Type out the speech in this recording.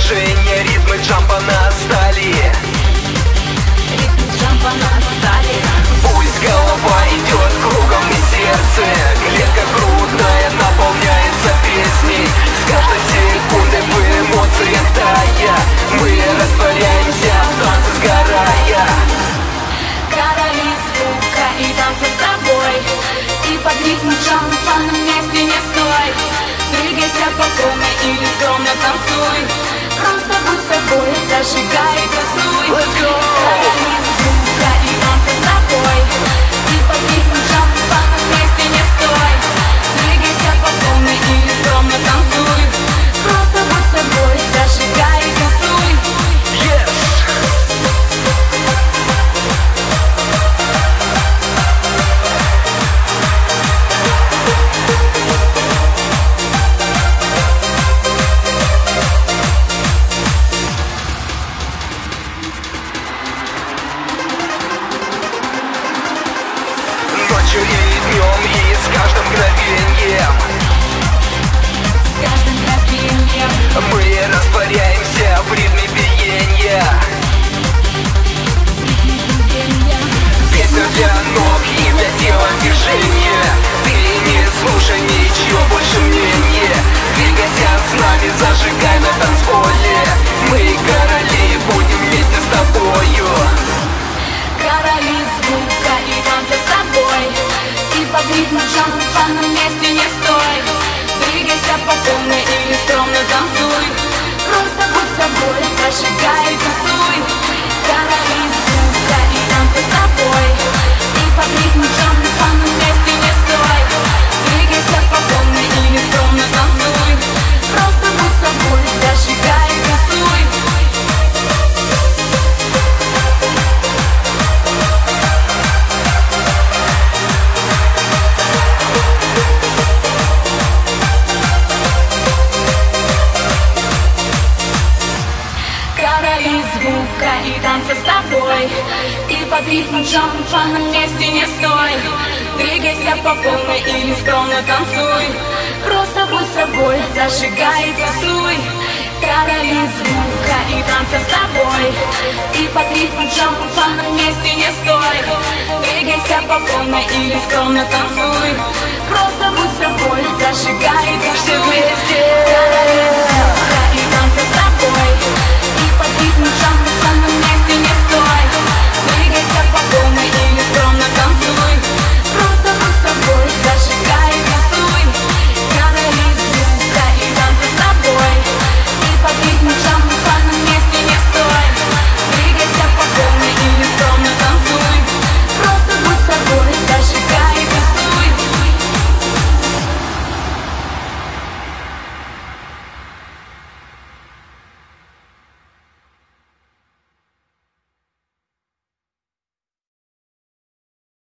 движения, ритмы джампа настали. Ритм джампа настали. Пусть голова идет кругом и сердце, клетка грудная наполняется песней. С каждой секундой в эмоциях тая, мы растворяемся в танце сгорая. Короли звука и танца с тобой, и под ритм джампа на месте не стой. Двигайся по полной или скромно танцуй. Просто будь собой, зажигай и танцуй. Короли звука и танца с тобой, и под ритм джампа на месте не стой. Двигайся по полной или скромно танцуй. Просто будь собой, зажигай и танцуй. Yes! Ночью и днем, и с каждым мгновением С каждым мгновением мы растворяемся в ритме биения. Песня для ног и для тела движения. Ты не слушай ничего больше мнения. Двигайся с нами, зажигай на танцполе. Мы короли, будем вместе с тобою. короли звука и танца с тобой, и под ритм джампа на месте не стой. Двигайся по полной или скромно танцуй. Просто будь собой, зажигай и танцуй. Короли звука и танца с тобой, и под ритм джампа на месте не стой. Двигайся по полной или скромно танцуй. Просто будь собой, зажигай и танцуй. Короли звука и танца с тобой, и под ритм джампа на месте не стой. Двигайся по полной или скромно танцуй. Просто будь собой, зажигай и танцуй. Короли звука и танца с тобой, и под ритм джампа на месте не стой. Двигайся по полной или скромно танцуй. Просто будь собой, зажигай и танцуй. Короли звука